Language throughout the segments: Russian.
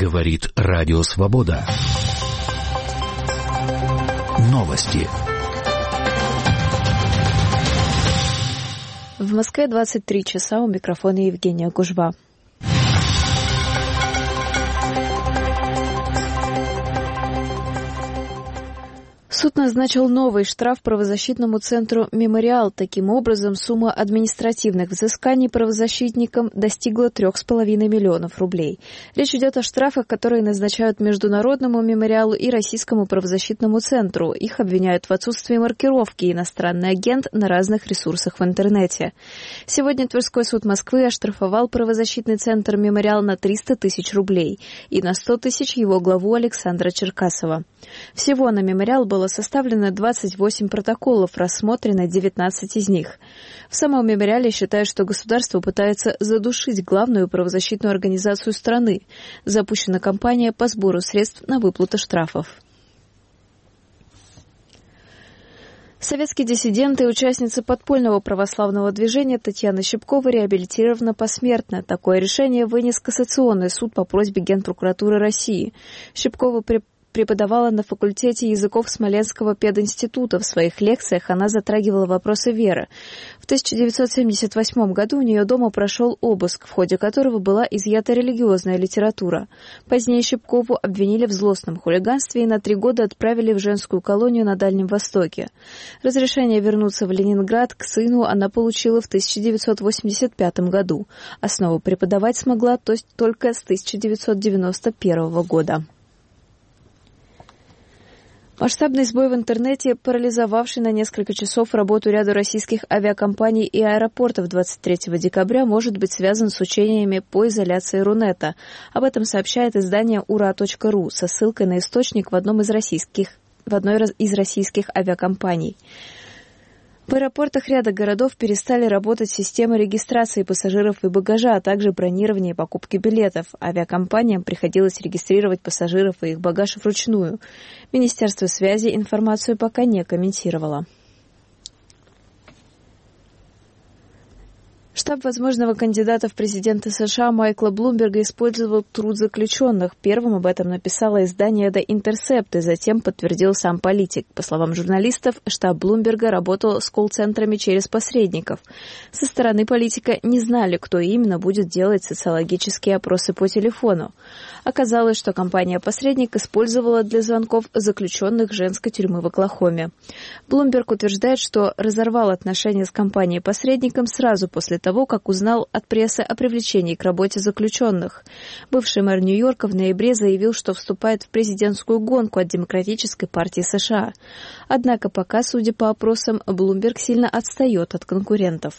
Говорит Радио Свобода. Новости. В Москве 23 часа, у микрофона Евгения Гужва. Суд назначил новый штраф правозащитному центру «Мемориал». Таким образом, сумма административных взысканий правозащитникам достигла 3,5 миллионов рублей. Речь идет о штрафах, которые назначают Международному мемориалу и Российскому правозащитному центру. Их обвиняют в отсутствии маркировки «Иностранный агент» на разных ресурсах в интернете. Сегодня Тверской суд Москвы оштрафовал правозащитный центр «Мемориал» на 300 тысяч рублей и на 100 тысяч его главу Александра Черкасова. Всего на «Мемориал» было составлено 28 протоколов, рассмотрено 19 из них. В самом «Мемориале» считают, что государство пытается задушить главную правозащитную организацию страны. Запущена кампания по сбору средств на выплату штрафов. Советский диссидент и участница подпольного православного движения Татьяна Щипкова реабилитирована посмертно. Такое решение вынес Кассационный суд по просьбе Генпрокуратуры России. Щипкова преподавала на факультете языков Смоленского пединститута. В своих лекциях она затрагивала вопросы веры. В 1978 году у нее дома прошел обыск, в ходе которого была изъята религиозная литература. Позднее Щипкову обвинили в злостном хулиганстве и на 3 года отправили в женскую колонию на Дальнем Востоке. Разрешение вернуться в Ленинград к сыну она получила в 1985 году. Основу преподавать смогла только с 1991 года. Масштабный сбой в интернете, парализовавший на несколько часов работу ряда российских авиакомпаний и аэропортов 23 декабря, может быть связан с учениями по изоляции Рунета. Об этом сообщает издание ура.ру со ссылкой на источник в одной из российских авиакомпаний. В аэропортах ряда городов перестали работать системы регистрации пассажиров и багажа, а также бронирования и покупки билетов. Авиакомпаниям приходилось регистрировать пассажиров и их багаж вручную. Министерство связи информацию пока не комментировало. Штаб возможного кандидата в президенты США Майкла Блумберга использовал труд заключенных. Первым об этом написало издание The Intercept и затем подтвердил сам политик. По словам журналистов, штаб Блумберга работал с колл-центрами через посредников. Со стороны политика не знали, кто именно будет делать социологические опросы по телефону. Оказалось, что компания-посредник использовала для звонков заключенных женской тюрьмы в Оклахоме. Блумберг утверждает, что разорвал отношения с компанией-посредником сразу после того, как узнал от прессы о привлечении к работе заключенных. Бывший мэр Нью-Йорка в ноябре заявил, что вступает в президентскую гонку от Демократической партии США. Однако пока, судя по опросам, Блумберг сильно отстает от конкурентов.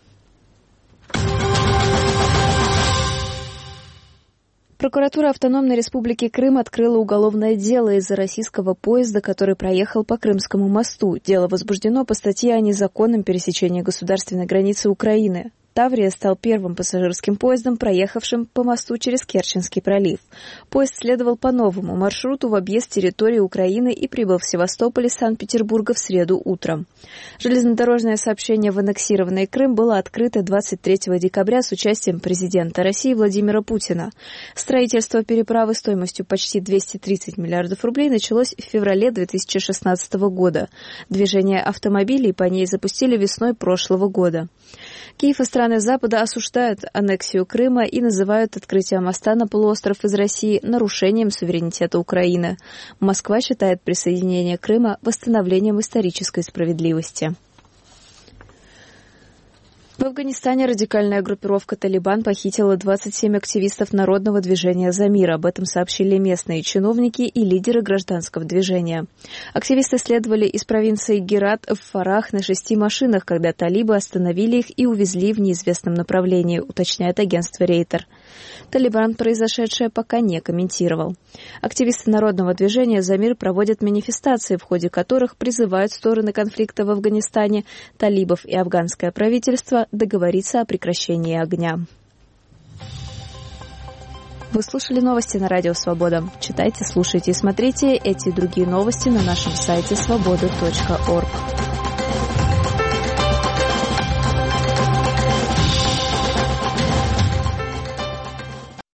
Прокуратура Автономной Республики Крым открыла уголовное дело из-за российского поезда, который проехал по Крымскому мосту. Дело возбуждено по статье о незаконном пересечении государственной границы Украины. Таврия стал первым пассажирским поездом, проехавшим по мосту через Керченский пролив. Поезд следовал по новому маршруту в объезд территории Украины и прибыл в Севастополь из Санкт-Петербурга в среду утром. Железнодорожное сообщение в аннексированный Крым было открыто 23 декабря с участием президента России Владимира Путина. Строительство переправы стоимостью почти 230 миллиардов рублей началось в феврале 2016 года. Движение автомобилей по ней запустили весной прошлого года. Киев и страны Запада осуждают аннексию Крыма и называют открытие моста на полуостров из России нарушением суверенитета Украины. Москва считает присоединение Крыма восстановлением исторической справедливости. В Афганистане радикальная группировка «Талибан» похитила 27 активистов народного движения «За мир». Об этом сообщили местные чиновники и лидеры гражданского движения. Активисты следовали из провинции Герат в Фарах на 6 машинах, когда талибы остановили их и увезли в неизвестном направлении, уточняет агентство «Рейтер». Талибан произошедшее пока не комментировал. Активисты народного движения «За мир» проводят манифестации, в ходе которых призывают стороны конфликта в Афганистане, талибов и афганское правительство договориться о прекращении огня. Вы слушали новости на Радио Свобода. Читайте, слушайте и смотрите эти и другие новости на нашем сайте свобода.орг.